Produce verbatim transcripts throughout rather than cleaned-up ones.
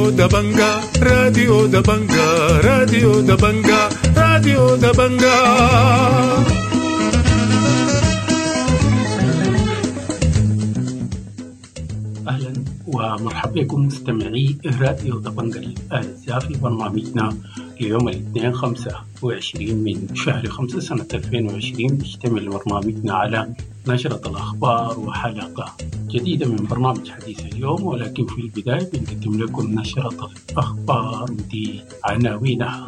راديو دبنجا راديو دبنجا راديو دبنجا راديو دبنجا. أهلا ومرحبا بكم مستمعي راديو دبنجا الأعزاء في برنامجنا اليوم الاثنين خمسة وعشرين من شهر خمسة سنة ألفين وعشرين. يشتمل برنامجنا على نشرة الأخبار وحلقة جديدة من برنامج حديث اليوم، ولكن في البداية بنقدم لكم نشرة الأخبار ودي عناوينها.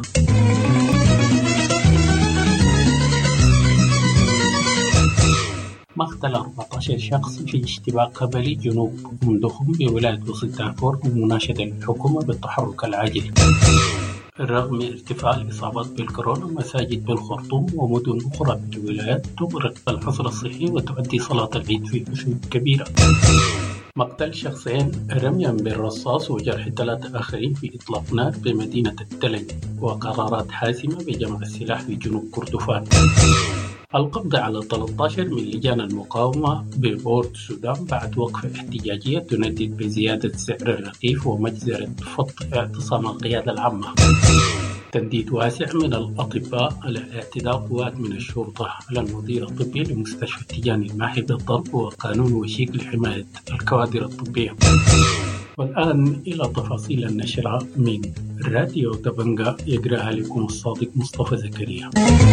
مقتل أربعة عشر شخص في اشتباك قبلي جنوب أم دخم بولاية وسط دارفور بمناشدة الحكومة بالتحرك العاجل. رغم ارتفاع الإصابات بالكورونا، مساجد بالخرطوم ومدن أخرى بالولايات تغرق الحصر الصحي وتؤدي صلاة العيد في حشود كبيرة. مقتل شخصين رميا بالرصاص وجرح ثلاثة آخرين في إطلاق نار بمدينة التلج، وقرارات حاسمة بجمع السلاح في جنوب كردفان. القبض على ثلاثة عشر من لجان المقاومة ببورت السودان بعد وقفة احتجاجية تندد بزيادة سعر الرغيف ومجزرة فض اعتصام القيادة العامة. تنديد واسع من الأطباء على اعتداء قوات من الشرطة على المدير الطبي لمستشفى تيجاني الماحي بالضرب وقانون وشيك لحماية الكوادر الطبية. والآن إلى تفاصيل النشرة من راديو دبنجا، يقرأها لكم الصادق مصطفى زكريا.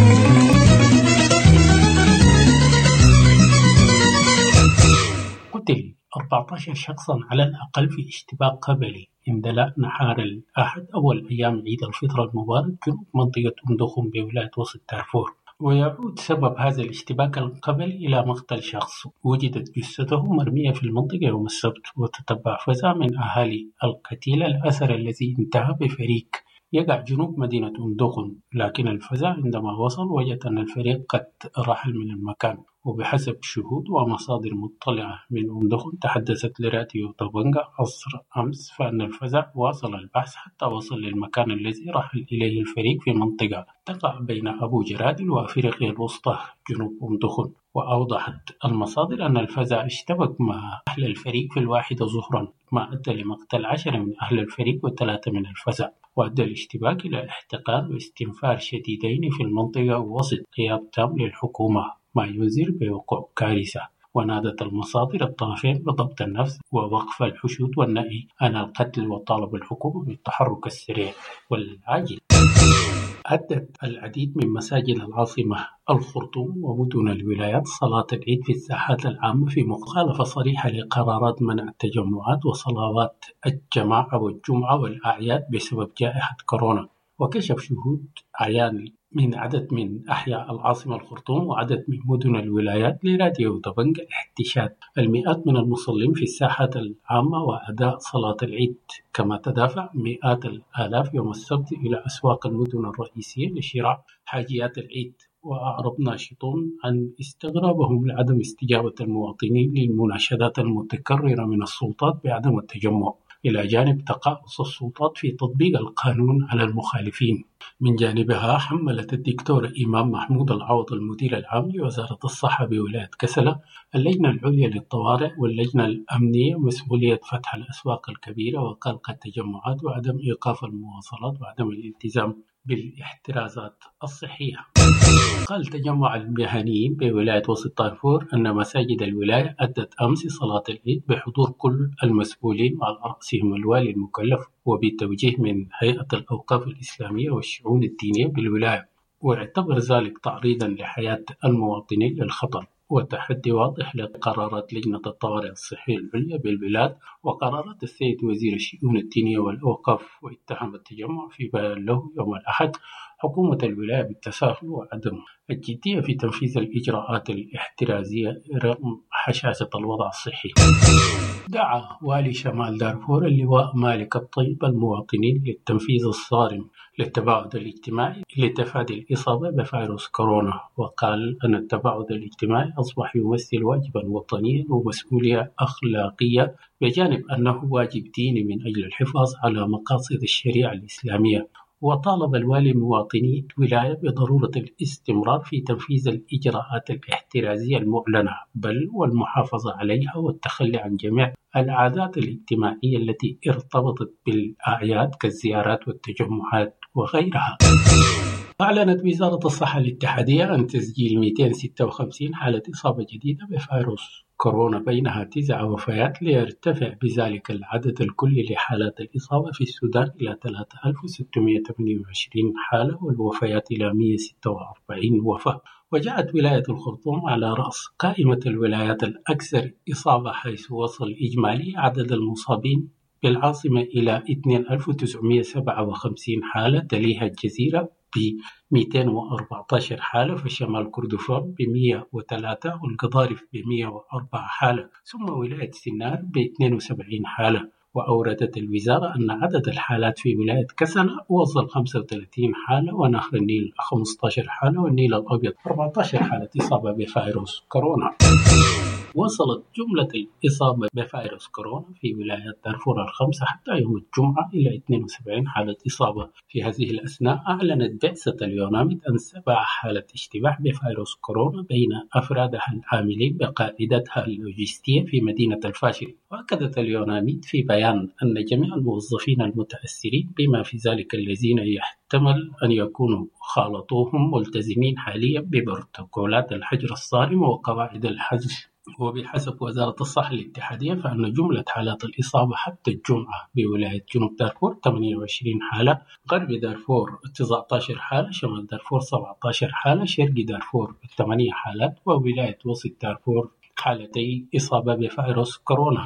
قتل أربعة عشر شخصا على الأقل في اشتباك قبلي اندلاع نهار الأحد أول أيام عيد الفطر المبارك جنوب منطقة أم دخم بولاية وسط دارفور. ويعود سبب هذا الاشتباك القبلي إلى مقتل شخص وجدت جثته مرمية في المنطقة يوم السبت، وتتبع فزع من أهالي القتيل الأثر الذي انتهى بفريق يقع جنوب مدينة أم دخم، لكن الفزع عندما وصل وجد أن الفريق قد رحل من المكان. وبحسب شهود ومصادر مطلعة من أم دخم تحدثت لراديو دبنجا عصر أمس فأن الفزع واصل البحث حتى وصل للمكان الذي رحل إليه الفريق في منطقة تقع بين أبو جرادل وأفريقيا الوسطى جنوب أم دخم. وأوضحت المصادر أن الفزع اشتبك مع أهل الفريق في الواحدة ظهرا، ما أدى لمقتل عشرة من أهل الفريق وثلاثة من الفزع، وأدى الاشتباك إلى احتقان واستنفار شديدين في المنطقة ووسط غياب تام للحكومة، ما ينذر بوقوع كارثة. ونادت المصادر الطرفين بضبط النفس ووقف الحشود والنهي عن القتل، وطالب الحكومة بالتحرك السريع والعاجل. أدت العديد من مساجد العاصمة الخرطوم ومدن الولايات صلاة العيد في الساحات العامة في مخالفة صريحة لقرارات منع التجمعات وصلوات الجماعة والجمعة والأعياد بسبب جائحة كورونا. وكشف شهود عيان من عدد من أحياء العاصمة الخرطوم وعدد من مدن الولايات لراديو دبنجا احتشاد المئات من المصلين في الساحات العامة وأداء صلاة العيد، كما تدافع مئات الآلاف يوم السبت إلى أسواق المدن الرئيسية لشراء حاجيات العيد. وأعرب ناشطون عن استغرابهم لعدم استجابة المواطنين للمناشدات المتكررة من السلطات بعدم التجمع، إلى جانب تقاعس السلطات في تطبيق القانون على المخالفين. من جانبها حملت الدكتورة إمام محمود العوض المدير العام لوزارة الصحة بولاية كسلة اللجنة العليا للطوارئ واللجنة الأمنية مسؤولية فتح الأسواق الكبيرة وقلق التجمعات وعدم إيقاف المواصلات وعدم الالتزام بالاحترازات الصحية. قال تجمع المهنيين بولاية وسط دارفور أن مساجد الولاية أدت أمس صلاة العيد بحضور كل المسؤولين وعلى رأسهم الوالي المكلف وبتوجيه من هيئة الأوقاف الإسلامية والشؤون الدينية بالولاية، واعتبر ذلك تعريضا لحياة المواطنين للخطر وتحدي واضح لقرارات لجنة الطوارئ الصحية العليا بالبلاد وقرارات السيد وزير الشؤون الدينية والأوقاف. واتهم التجمع في بيان له يوم الأحد حكومة الولاية بالتساهل وعدم الجدية في تنفيذ الإجراءات الاحترازية رغم حشاشة الوضع الصحي. دعا والي شمال دارفور اللواء مالك الطيب المواطنين للتنفيذ الصارم للتباعد الاجتماعي لتفادي الإصابة بفيروس كورونا، وقال أن التباعد الاجتماعي أصبح يمثل واجبا وطنيا ومسؤولية أخلاقية، بجانب أنه واجب ديني من أجل الحفاظ على مقاصد الشريعة الإسلامية. وطالب الوالي مواطني الولاية بضرورة الاستمرار في تنفيذ الإجراءات الاحترازية المعلنة بل والمحافظة عليها والتخلي عن جميع العادات الاجتماعية التي ارتبطت بالأعياد كالزيارات والتجمعات وغيرها. أعلنت وزارة الصحة الاتحادية عن تسجيل مئتين وستة وخمسين حالة إصابة جديدة بفيروس كورونا، بينها تسع وفيات، ليرتفع بذلك العدد الكلي لحالات الإصابة في السودان إلى ثلاثة آلاف وستمئة وثمانية وعشرين حالة والوفيات إلى مئة وستة وأربعين وفاة. وجاءت ولاية الخرطوم على رأس قائمة الولايات الأكثر إصابة، حيث وصل إجمالي عدد المصابين بالعاصمة إلى اثنين آلاف وتسعمئة وسبعة وخمسين حالة، تليها الجزيرة ب مئتين وأربعة عشر حالة، فشمال كردفان ب مئة وثلاثة والقضارف ب مئة وأربعة حالة، ثم ولاية سنار ب اثنين وسبعين حالة. وأوردت الوزارة أن عدد الحالات في ولاية كسلا وصل خمسة وثلاثين حالة، ونهر النيل خمسة عشر حالة، والنيل الأبيض أربعة عشر حالة إصابة بفيروس كورونا. وصلت جملة الإصابة بفيروس كورونا في ولايات دارفور الخمسة حتى يوم الجمعة إلى اثنين وسبعين حالة إصابة. في هذه الأثناء أعلنت بعثة اليوناميد عن سبع حالة اشتباه بفيروس كورونا بين أفرادها العاملين بقاعدتها اللوجستية في مدينة الفاشر. وأكدت اليوناميد في بيان أن جميع الموظفين المتأثرين بما في ذلك الذين يحتمل أن يكونوا خالطوهم ملتزمين حاليا ببروتوكولات الحجر الصارم وقواعد الحجر. وبحسب وزارة الصحة الاتحادية فإن جملة حالات الإصابة حتى الجمعة بولاية جنوب دارفور ثمانية وعشرين حالة، غرب دارفور تسعة عشر حالة، شمال دارفور سبعة عشر حالة، شرق دارفور ثمانية حالات، وولاية وسط دارفور حالتي إصابة بفيروس كورونا.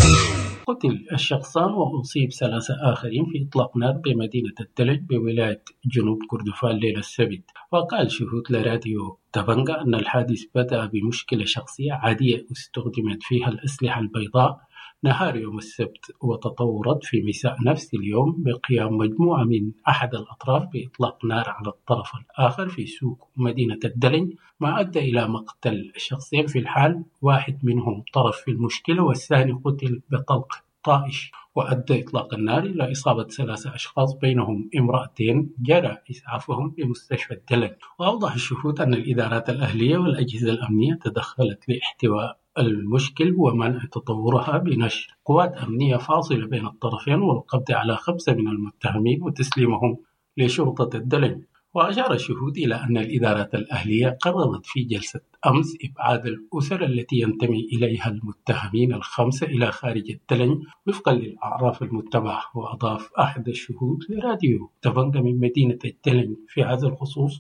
قتل الشخصان وأصيب ثلاثة آخرين في إطلاق نار بمدينة التلج بولاية جنوب كردفان ليلة السبت. وقال شهود لراديو تبنغا أن الحادث بدأ بمشكلة شخصية عادية استخدمت فيها الأسلحة البيضاء نهار يوم السبت، وتطورت في مساء نفس اليوم بقيام مجموعة من أحد الأطراف بإطلاق نار على الطرف الآخر في سوق مدينة الدلج، ما أدى إلى مقتل شخصين في الحال، واحد منهم طرف في المشكلة والثاني قتل بطلق طائش. وأدى إطلاق النار إلى إصابة ثلاثة أشخاص بينهم امرأتين جرى إسعافهم بمستشفى الدلج. وأوضح الشهود أن الإدارات الأهلية والأجهزة الأمنية تدخلت لاحتواء المشكل ومنع تطورها بنشر قوات أمنية فاصلة بين الطرفين والقبض على خمسة من المتهمين وتسليمهم لشرطة الدلج. وأشار الشهود إلى أن الإدارات الأهلية قررت في جلسة أمس إبعاد الأسر التي ينتمي إليها المتهمين الخمسة إلى خارج الدلج وفقا للأعراف المتبعة. وأضاف أحد الشهود لراديو تبنغا من مدينة الدلج في هذا الخصوص: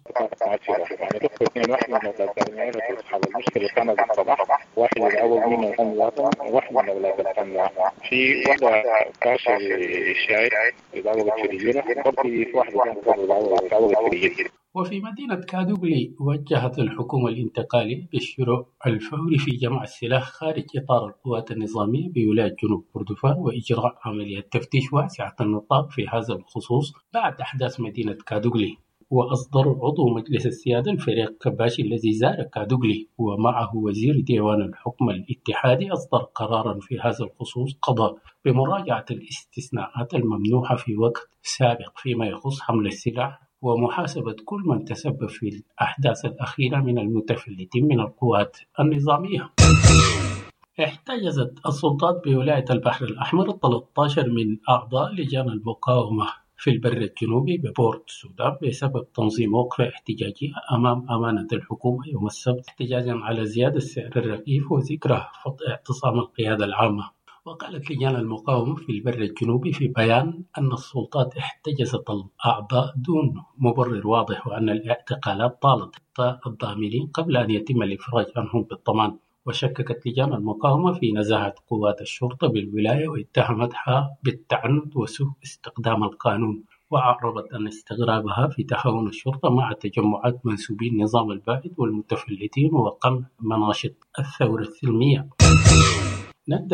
المشكلة كانت الصباح، واحد من أول من الأملاط وواحد من أولاد الأملاط، في واحدة كاشر الشاي إدارة الشريجينة، وفي واحدة كانت إدارة الشريجينة. وفي مدينة كادوغلي وجهت الحكومة الانتقالية بالشروع الفوري في جمع السلاح خارج إطار القوات النظامية بولاية جنوب كردفان وإجراء عملية تفتيش واسعة النطاق في هذا الخصوص بعد أحداث مدينة كادوغلي. وأصدر عضو مجلس السيادة الفريق كباشي الذي زار كادوغلي ومعه وزير ديوان الحكم الاتحادي أصدر قرارا في هذا الخصوص قضى بمراجعة الاستثناءات الممنوحة في وقت سابق فيما يخص حمل السلاح ومحاسبة كل من تسبب في الأحداث الأخيرة من المتفلتين من القوات النظامية. احتجزت السلطات بولاية البحر الأحمر ثلاثة عشر من أعضاء لجان المقاومة في البر الجنوبي ببورت السودان بسبب تنظيم وقفة احتجاجية أمام أمانة الحكومة يوم السبت، احتجاجا على زيادة سعر الرغيف وذكرى فض اعتصام القيادة العامة. وقالت لجان المقاومة في البر الجنوبي في بيان أن السلطات احتجزت الأعضاء دون مبرر واضح، وأن الاعتقالات طالت الضامنين قبل أن يتم الإفراج عنهم بالضمان. وشككت لجان المقاومة في نزاهة قوات الشرطة بالولاية واتهمتها بالتعنت وسوء استخدام القانون، وعربت أن استغرابها في تهاون الشرطة مع تجمعات منسوبي النظام البائد والمتفلتين وقمع مناشط الثورة السلمية. نددت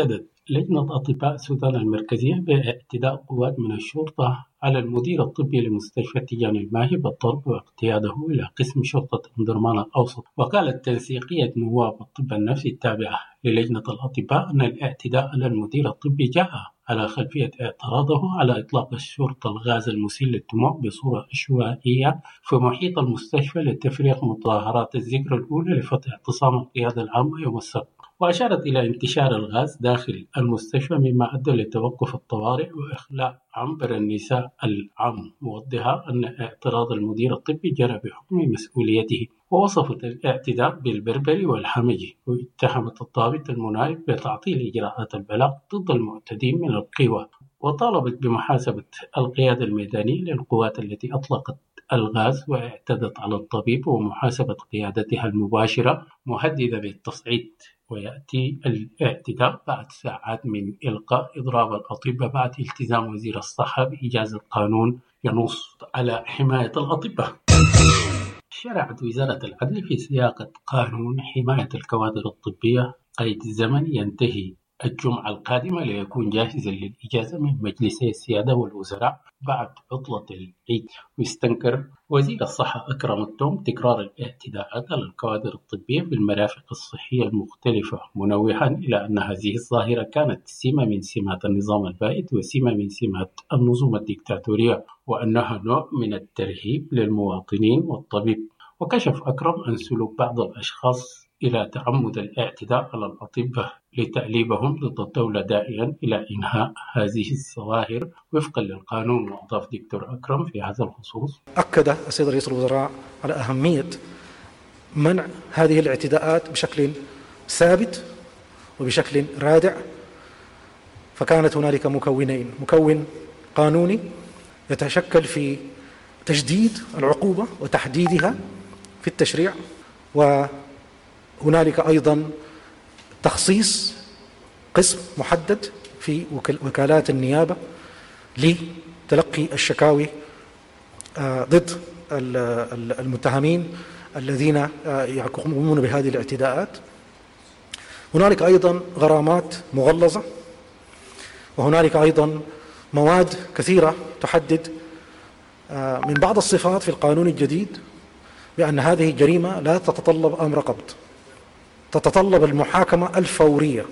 لجنة أطباء السودان المركزية باعتداء قوات من الشرطة على المدير الطبي لمستشفى تيجان الماهي بالضرب واقتياده إلى قسم شرطة أم درمان الأوسط. وقالت تنسيقية نواب الطب النفسي التابعة للجنة الأطباء أن الاعتداء على المدير الطبي جاء على خلفية اعتراضه على إطلاق الشرطة الغاز المسيل للدموع بصورة عشوائية في محيط المستشفى لتفريغ مظاهرات الذكرى الأولى لفتح اعتصام القيادة العامة يوم السبت. وأشارت إلى انتشار الغاز داخل المستشفى مما أدى لتوقف الطوارئ وإخلاء عنبر النساء العام، موضحة أن اعتراض المدير الطبي جرى بحكم مسؤوليته. ووصفت الاعتداء بالبربري والحمجي، واتهمت الضابط المنايب بتعطيل إجراءات البلاغ ضد المعتدين من القوى، وطالبت بمحاسبة القيادة الميدانية للقوات التي أطلقت الغاز واعتدت على الطبيب ومحاسبة قيادتها المباشرة، مهددة بالتصعيد. ويأتي الاعتداء بعد ساعات من إلقاء إضراب الأطباء بعد التزام وزير الصحة بإيجاز القانون ينص على حماية الأطباء. شرعت وزارة العدل في سياقة قانون حماية الكوادر الطبية قيد الزمن ينتهي الجمعة القادمة ليكون جاهزا للإجازة من مجلسي السيادة والوزراء بعد عطلة العيد. ويستنكر وزير الصحة أكرم التوم تكرار الاعتداءات على الكوادر الطبية في المرافق الصحية المختلفة، منوها إلى أن هذه الظاهرة كانت سمة من سمات النظام البائد وسمة من سمات النظم الديكتاتورية، وأنها نوع من الترهيب للمواطنين والطبيب. وكشف أكرم عن سلوك بعض الأشخاص إلى تعمد الاعتداء على الأطباء لتأليبهم ضد الدولة، داعيا إلى إنهاء هذه الظواهر وفقا للقانون. وأضاف دكتور أكرم في هذا الخصوص: أكد السيد رئيس الوزراء على أهمية منع هذه الاعتداءات بشكل ثابت وبشكل رادع، فكانت هنالك مكونين: مكون قانوني يتشكل في تجديد العقوبة وتحديدها في التشريع، وهنالك أيضا تخصيص قسم محدد في وكالات النيابة لتلقي الشكاوي ضد المتهمين الذين يقومون بهذه الاعتداءات. هنالك أيضا غرامات مغلظة، وهنالك أيضا مواد كثيرة تحدد من بعض الصفات في القانون الجديد بأن هذه جريمة لا تتطلب أمر قبض، تتطلب المحاكمة الفورية.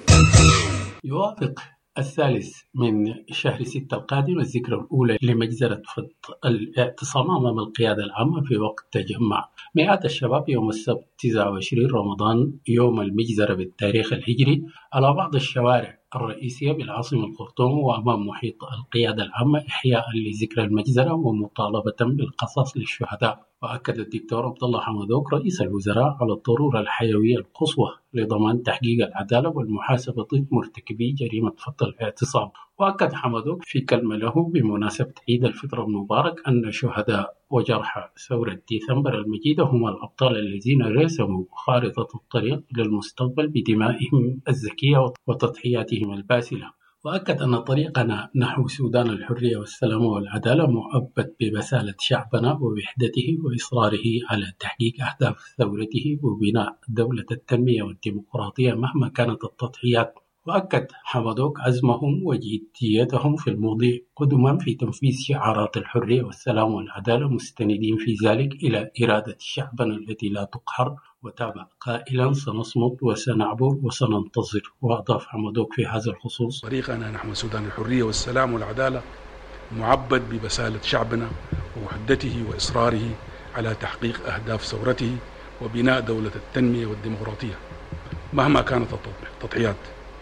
يوافق الثالث من شهر ستة القادم الذكرى الأولى لمجزرة فض الاعتصام أمام القيادة العامة في وقت تجمع مئات الشباب يوم السبت تسعة وعشرين رمضان يوم المجزرة بالتاريخ الهجري على بعض الشوارع الرئيسية بالعاصمة الخرطوم وأمام محيط القيادة العامة إحياء لذكرى المجزرة ومطالبة بالقصاص للشهداء. وأكد الدكتور عبد الله حمدوك رئيس الوزراء على الضرورة الحيوية القصوى لضمان تحقيق العدالة والمحاسبة ضد مرتكبي جريمة فض الاعتصام. وأكد حمدوك في كلمة له بمناسبة عيد الفطر المبارك أن شهداء وجرحى ثورة ديسمبر المجيدة هم الأبطال الذين رسموا خارطة الطريق إلى المستقبل بدمائهم الزكية وتضحياتهم الباسلة. وأكد أن طريقنا نحو سودان الحرية والسلام والعدالة مؤبد ببسالة شعبنا ووحدته وإصراره على تحقيق أهداف ثورته وبناء دولة التنمية والديمقراطية مهما كانت التضحيات. وأكد حمدوك عزمهم وجديتهم في المضي قدما في تنفيذ شعارات الحرية والسلام والعدالة، مستندين في ذلك إلى إرادة شعبنا التي لا تقهر، وتابع قائلا: سنصمت وسنعبر وسننتظر. وأضاف حمدوك في هذا الخصوص: طريقنا نحو سودان الحرية والسلام والعدالة معبد ببسالة شعبنا ووحدته وإصراره على تحقيق أهداف ثورته وبناء دولة التنمية والديمقراطية مهما كانت التضحيات.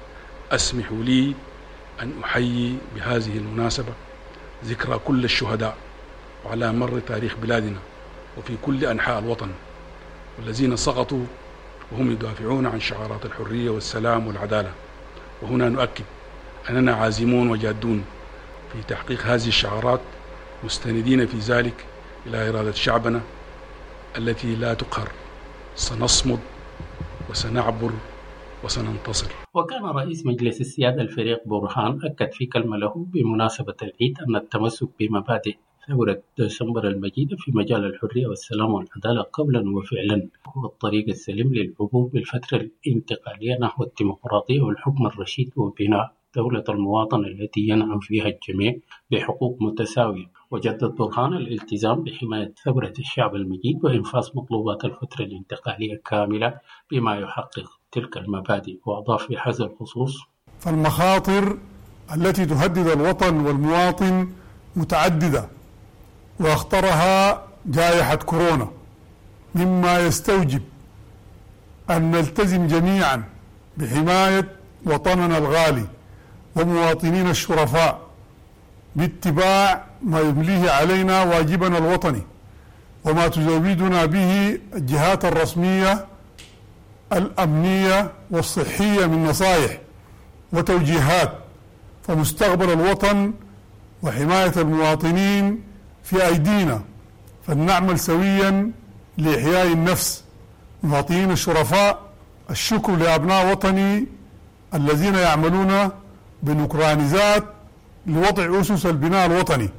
أسمحوا لي أن أحيي بهذه المناسبة ذكرى كل الشهداء وعلى مر تاريخ بلادنا وفي كل أنحاء الوطن، والذين سقطوا وهم يدافعون عن شعارات الحرية والسلام والعدالة. وهنا نؤكد أننا عازمون وجادون في تحقيق هذه الشعارات، مستندين في ذلك إلى إرادة شعبنا التي لا تقهر. سنصمد وسنعبر وسننتصر. وكان رئيس مجلس السيادة الفريق برهان أكد في كلمة له بمناسبة العيد أن التمسك بمبادئ ثورة ديسمبر المجيدة في مجال الحرية والسلام والعدالة قولا وفعلا هو الطريق السليم للعبور بالفترة الانتقالية نحو الديمقراطية والحكم الرشيد وبناء دولة المواطنة التي ينعم فيها الجميع بحقوق متساوية، وجدد برهان الالتزام بحماية ثورة الشعب المجيد وإنفاذ مطلوبات الفترة الانتقالية كاملة بما يحقق تلك المبادئ. وأضاف في هذا الخصوص: فالمخاطر التي تهدد الوطن والمواطن متعددة، وأخطرها جائحة كورونا، مما يستوجب أن نلتزم جميعا بحماية وطننا الغالي ومواطنين الشرفاء باتباع ما يمليه علينا واجبنا الوطني وما تزودنا به الجهات الرسمية الأمنية والصحية من نصائح وتوجيهات. فمستقبل الوطن وحماية المواطنين في أيدينا، فلنعمل سويا لإحياء النفس. مواطنين الشرفاء، الشكر لأبناء وطني الذين يعملون بنكرانيزات لوضع أسس البناء الوطني.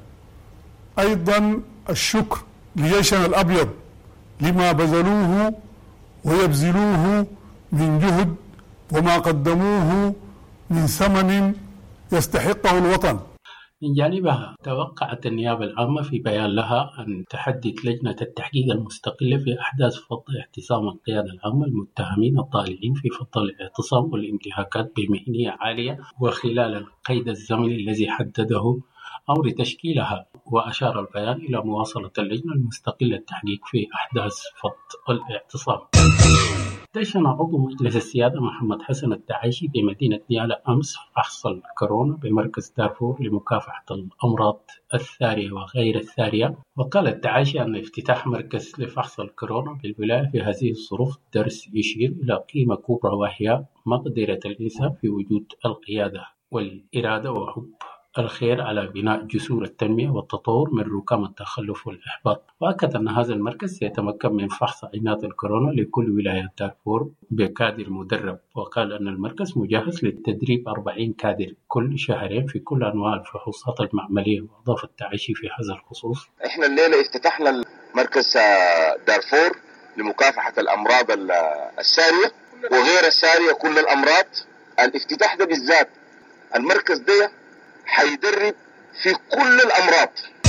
أيضا الشكر لجيشنا الأبيض لما بذلوه ويبذلوه من جهد وما قدموه من ثمن يستحقه الوطن. من جانبها توقعت النيابة العامة في بيان لها أن تحدد لجنة التحقيق المستقلة في أحداث فض اعتصام القيادة العامة المتهمين الطالعين في فض الاعتصام والانتهاكات بمهنية عالية وخلال القيد الزمني الذي حدده أمر تشكيلها. وأشار البيان إلى مواصلة اللجنة المستقلة التحقيق في أحداث فض الاعتصام. دشن عضو مجلس السيادة محمد حسن التعايشي بمدينة نيالا أمس فحص الكورونا بمركز دارفور لمكافحة الأمراض الثارية وغير الثارية. وقال التعايشي أن افتتاح مركز لفحص الكورونا بالولاية في هذه الظروف درس يشير إلى قيمة كبرى، وهي مقدرة الإنسان في وجود القيادة والإرادة وحب الخير على بناء جسور التنمية والتطور من ركام التخلف والإحباط. وأكد أن هذا المركز سيتمكن من فحص عينات الكورونا لكل ولايات دارفور بكادر مدرب. وقال أن المركز مجهز للتدريب أربعين كادر كل شهرين في كل أنواع الفحوصات المعملية. وأضاف التعايشي في هذا الخصوص: إحنا الليلة افتتحنا مركز دارفور لمكافحة الأمراض السارية وغير السارية، كل الأمراض. الافتتاح ده بالذات المركز ده حيدرب في كل الأمراض.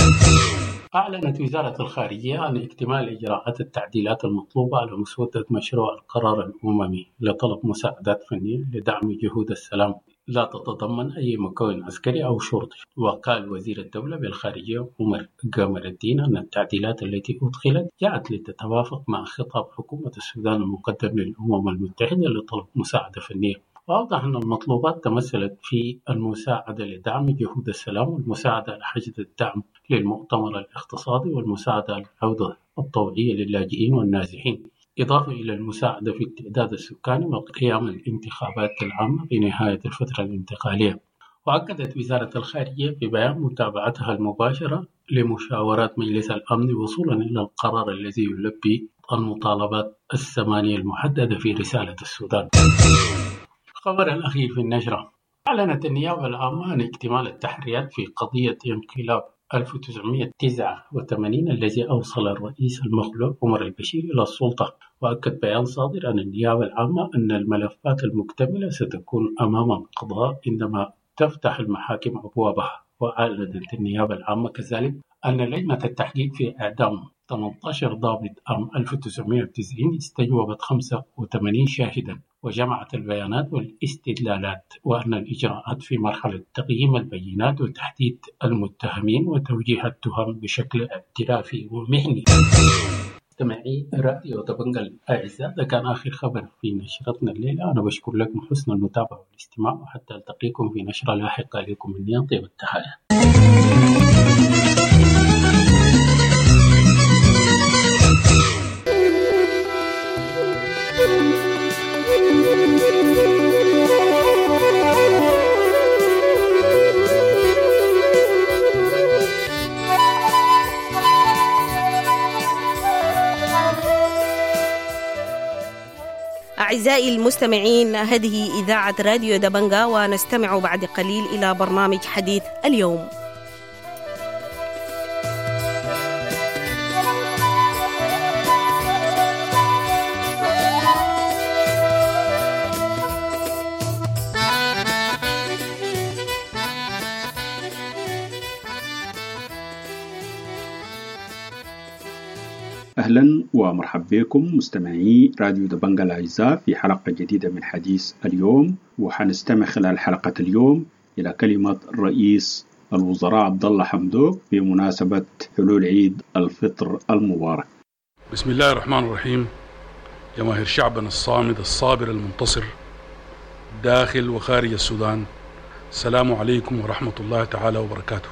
أعلنت وزارة الخارجية عن اكتمال إجراءات التعديلات المطلوبة على مسودة مشروع القرار الأممي لطلب مساعدات فنية لدعم جهود السلام لا تتضمن أي مكون عسكري أو شرطي. وقال وزير الدولة بالخارجية عمر قمر الدين أن التعديلات التي أدخلت جاءت لتتوافق مع خطاب حكومة السودان المقدم للأمم المتحدة لطلب مساعدة فنية. وأوضح أن المطلوبات تمثلت في المساعدة لدعم جهود السلام، والمساعدة على حشد الدعم للمؤتمر الاقتصادي، والمساعدة على العودة الطوعية للاجئين والنازحين، إضافة إلى المساعدة في التعداد السكاني وقيام الانتخابات العامة بنهاية الفترة الانتقالية. وأكدت وزارة الخارجية في بيان متابعتها المباشرة لمشاورات مجلس الأمن وصولا إلى القرار الذي يلبي المطالبات الثمانية المحددة في رسالة السودان. خبر الأخير في النشرة: أعلنت النيابة العامة عن اكتمال التحريات في قضية انقلاب ألف وتسعمائة وتسعة وثمانين الذي أوصل الرئيس المخلوع عمر البشير إلى السلطة. وأكد بيان صادر عن النيابة العامة أن الملفات المكتملة ستكون أمام القضاء عندما تفتح المحاكم أبوابها. وأعلنت النيابة العامة كذلك أن لجنة التحقيق في إعدام ثمانية عشر ضابط عام ألف وتسعمائة وتسعين استجوبت خمسة وثمانين شاهدا وجمعت البيانات والاستدلالات، وأن الإجراءات في مرحلة تقييم البينات وتحديد المتهمين وتوجيه التهم بشكل اعترافي ومهني. مستمعي راديو دبنجة الأعزاء، ده كان آخر خبر في نشرتنا الليلة. أنا بشكر لكم حسن المتابعة والاستماع، وحتى ألتقيكم في نشرة لاحقة. لكم مني طيب التحايا. أعزائي المستمعين، هذه إذاعة راديو دبنجة، ونستمع بعد قليل إلى برنامج حديث اليوم. أهلا ومرحبا بكم مستمعي راديو دبنجة الأعزاء في حلقة جديدة من حديث اليوم، وحنستمع خلال حلقة اليوم إلى كلمة رئيس الوزراء عبد الله حمدوك بمناسبة حلول عيد الفطر المبارك. بسم الله الرحمن الرحيم. جماهير شعبنا الصامد الصابر المنتصر داخل وخارج السودان، السلام عليكم ورحمة الله تعالى وبركاته.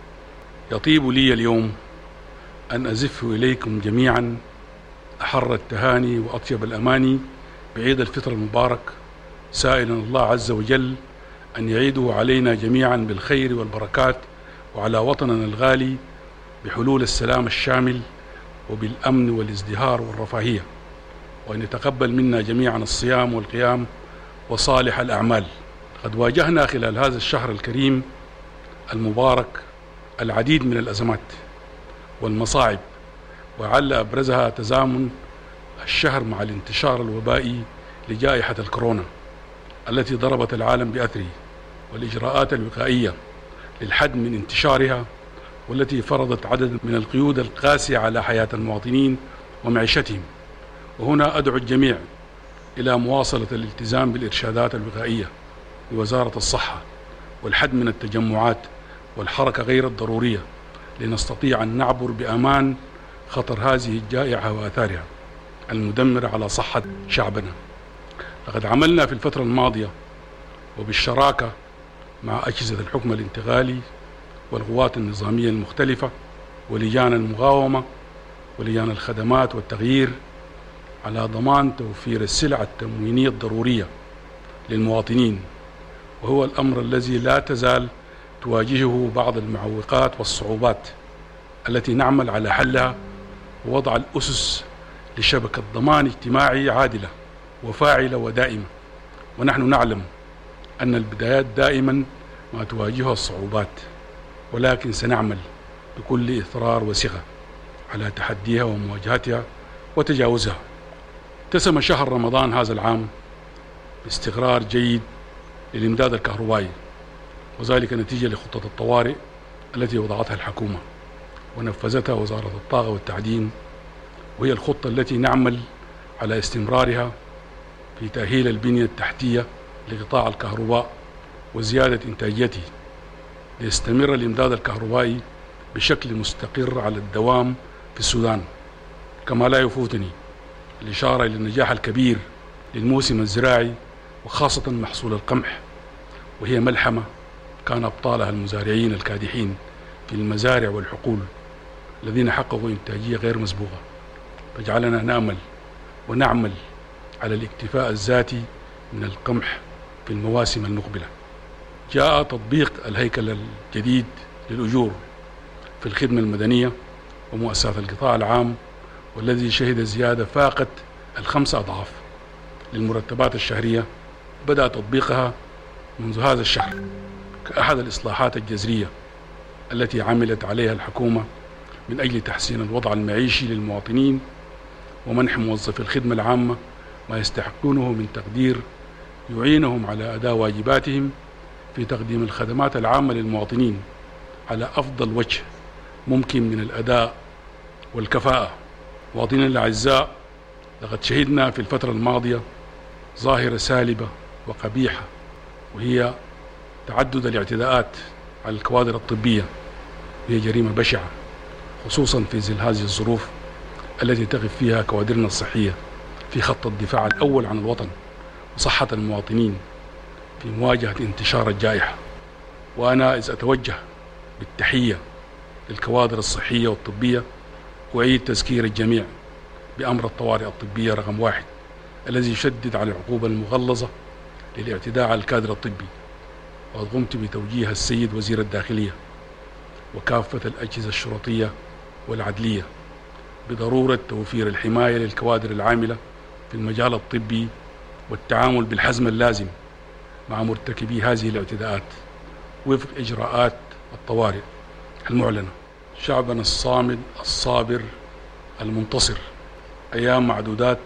يطيب لي اليوم أن أزف إليكم جميعا أحر التهاني وأطيب الأماني بعيد الفطر المبارك، سائلا الله عز وجل أن يعيده علينا جميعا بالخير والبركات، وعلى وطننا الغالي بحلول السلام الشامل وبالأمن والازدهار والرفاهية، وأن يتقبل منا جميعا الصيام والقيام وصالح الأعمال. قد واجهنا خلال هذا الشهر الكريم المبارك العديد من الأزمات والمصاعب، وعل أبرزها تزامن الشهر مع الانتشار الوبائي لجائحة الكورونا التي ضربت العالم بأثره، والإجراءات الوقائية للحد من انتشارها، والتي فرضت عدد من القيود القاسية على حياة المواطنين ومعيشتهم. وهنا أدعو الجميع إلى مواصلة الالتزام بالإرشادات الوقائية لوزارة الصحة والحد من التجمعات والحركة غير الضرورية، لنستطيع أن نعبر بأمان خطر هذه الجائحة وآثارها المدمرة على صحة شعبنا. لقد عملنا في الفترة الماضية وبالشراكة مع أجهزة الحكم الانتقالي والقوات النظامية المختلفة ولجان المقاومة ولجان الخدمات والتغيير على ضمان توفير السلع التموينية الضرورية للمواطنين، وهو الأمر الذي لا تزال تواجهه بعض المعوقات والصعوبات التي نعمل على حلها ووضع الأسس لشبكة ضمان اجتماعي عادلة وفاعلة ودائمة. ونحن نعلم أن البدايات دائما ما تواجهها الصعوبات، ولكن سنعمل بكل إصرار وثقة على تحديها ومواجهتها وتجاوزها. اتسم شهر رمضان هذا العام باستقرار جيد للإمداد الكهربائي، وذلك نتيجة لخطة الطوارئ التي وضعتها الحكومة ونفذتها وزارة الطاقة والتعدين، وهي الخطة التي نعمل على استمرارها في تأهيل البنية التحتية لقطاع الكهرباء وزيادة إنتاجيته، ليستمر الإمداد الكهربائي بشكل مستقر على الدوام في السودان. كما لا يفوتني الإشارة إلى النجاح الكبير للموسم الزراعي وخاصة محصول القمح، وهي ملحمة كان أبطالها المزارعين الكادحين في المزارع والحقول الذين حققوا إنتاجية غير مسبوقة، فجعلنا نأمل ونعمل على الاكتفاء الذاتي من القمح في المواسم المقبلة. جاء تطبيق الهيكل الجديد للأجور في الخدمة المدنية ومؤسسات القطاع العام، والذي شهد زيادة فاقت الخمسة أضعاف للمرتبات الشهرية، بدأ تطبيقها منذ هذا الشهر كأحد الإصلاحات الجذرية التي عملت عليها الحكومة من أجل تحسين الوضع المعيشي للمواطنين ومنح موظفي الخدمة العامة ما يستحقونه من تقدير يعينهم على أداء واجباتهم في تقديم الخدمات العامة للمواطنين على أفضل وجه ممكن من الأداء والكفاءة. مواطنينا الأعزاء، لقد شهدنا في الفترة الماضية ظاهرة سالبة وقبيحة، وهي تعدد الاعتداءات على الكوادر الطبية، وهي جريمة بشعة خصوصا في ظل هذه الظروف التي تقف فيها كوادرنا الصحية في خط الدفاع الأول عن الوطن وصحة المواطنين في مواجهة انتشار الجائحة. وأنا إذ أتوجه بالتحية للكوادر الصحية والطبية، أعيد تذكير الجميع بأمر الطوارئ الطبية رقم واحد الذي يشدد على العقوبة المغلظة للاعتداء على الكادر الطبي. وقد قمت بتوجيه السيد وزير الداخلية وكافة الأجهزة الشرطية والعدلية بضرورة توفير الحماية للكوادر العاملة في المجال الطبي والتعامل بالحزم اللازم مع مرتكبي هذه الاعتداءات وفق إجراءات الطوارئ المعلنة. شعبنا الصامد الصابر المنتصر، أيام معدودات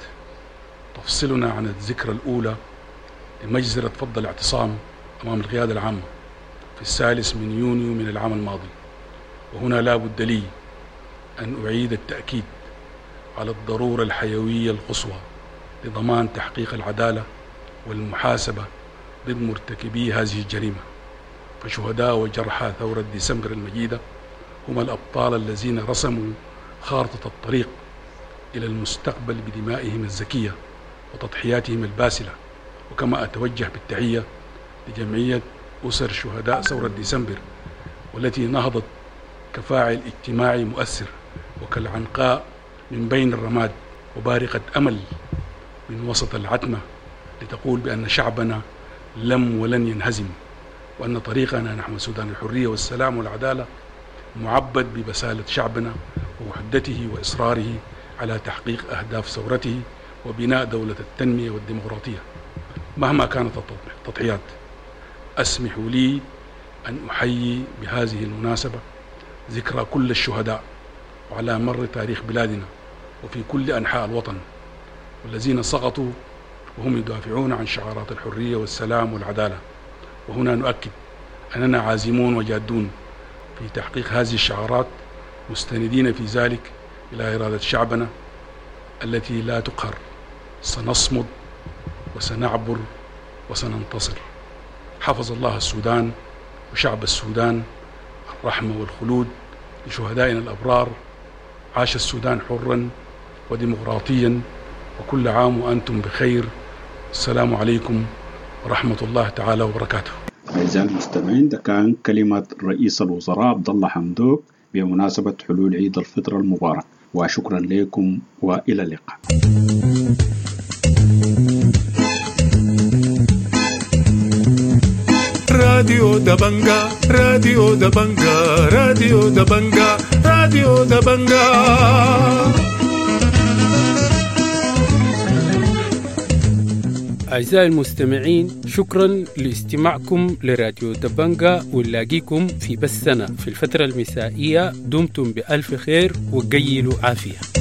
تفصلنا عن الذكرى الأولى لمجزرة فض الاعتصام أمام القيادة العامة في الثالث من يونيو من العام الماضي. وهنا لا بد لي أن أعيد التأكيد على الضرورة الحيوية القصوى لضمان تحقيق العدالة والمحاسبة ضد مرتكبي هذه الجريمة. فشهداء وجرحى ثورة ديسمبر المجيدة هم الأبطال الذين رسموا خارطة الطريق إلى المستقبل بدمائهم الزكية وتضحياتهم الباسلة. وكما أتوجه بالتحية لجمعية أسر شهداء ثورة ديسمبر، والتي نهضت كفاعل اجتماعي مؤثر وكالعنقاء من بين الرماد وبارقة أمل من وسط العتمة، لتقول بأن شعبنا لم ولن ينهزم، وأن طريقنا نحو سودان الحرية والسلام والعدالة معبد ببسالة شعبنا ووحدته وإصراره على تحقيق أهداف ثورته وبناء دولة التنمية والديمقراطية مهما كانت التضحيات. أسمحوا لي أن أحيي بهذه المناسبة ذكرى كل الشهداء وعلى مر تاريخ بلادنا وفي كل أنحاء الوطن، والذين سقطوا وهم يدافعون عن شعارات الحرية والسلام والعدالة. وهنا نؤكد أننا عازمون وجادون في تحقيق هذه الشعارات، مستندين في ذلك إلى إرادة شعبنا التي لا تقهر. سنصمد وسنعبر وسننتصر. حفظ الله السودان وشعب السودان. الرحمة والخلود لشهدائنا الأبرار. عاش السودان حرا وديمقراطيا، وكل عام وأنتم بخير. السلام عليكم ورحمة الله تعالى وبركاته. أعزائي المستمعين، ده كان كلمة رئيس الوزراء عبد الله حمدوك بمناسبة حلول عيد الفطر المبارك، وشكرا لكم وإلى اللقاء. راديو دبنجا راديو دبنجا راديو دبنجا راديو دبنجا. أعزائي المستمعين، شكرا لاستماعكم لراديو دبنجا، ونلاقيكم في بثنا في الفترة المسائية. دمتم بألف خير وقيلوا عافية.